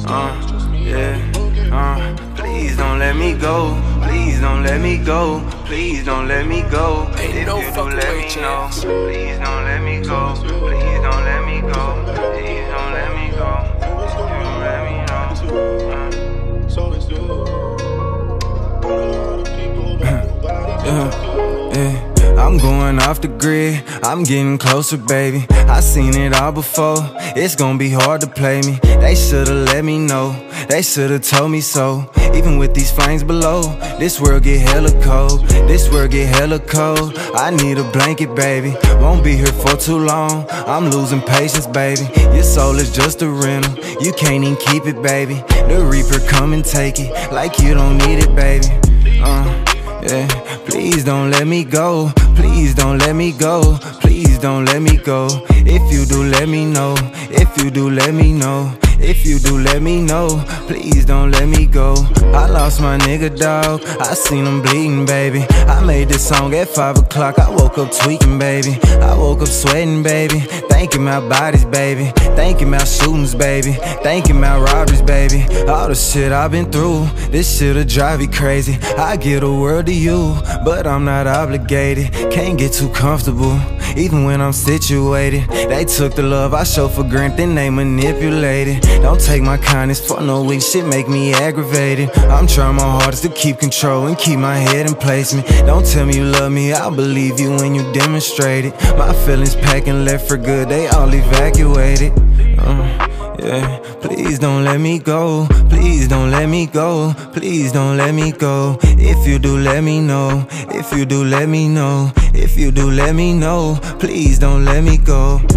Please don't let me go. Please don't let me go. Please don't let me go. If you do, let me know. Please don't let me go. Please don't let me go. Please don't let me go. If you do, let me know. So it's you. I'm going off the grid, I'm getting closer, baby. I seen it all before, it's gonna be hard to play me. They should've let me know, they should've told me so. Even with these flames below, this world get hella cold. This world get hella cold. I need a blanket, baby. Won't be here for too long, I'm losing patience, baby. Your soul is just a rental, you can't even keep it, baby. The Reaper come and take it, like you don't need it, baby. Please don't let me go. Please don't let me go. Please don't let me go. If you do, let me know. If you do, let me know. If you do, let me know. Please don't let me go. I lost my nigga, dog, I seen him bleeding, baby. I made this song at 5 o'clock, I woke up tweaking, baby. I woke up sweating, baby. Thinking about bodies, baby. Thinking about shootings, baby. Thinking about robberies, baby. All the shit I've been through, this shit'll drive you crazy. I give the world to you, but I'm not obligated. Can't get too comfortable, even when I'm situated. They took the love I show for granted, then they manipulated. Don't take my kindness for no weak shit, make me aggravated. I'm trying my hardest to keep control and keep my head in placement. Don't tell me you love me, I'll believe you when you demonstrate it. My feelings packing left for good, they all evacuated. Please don't let me go. Please don't let me go. Please don't let me go. If you do, let me know. If you do, let me know. If you do, let me know. Please don't let me go.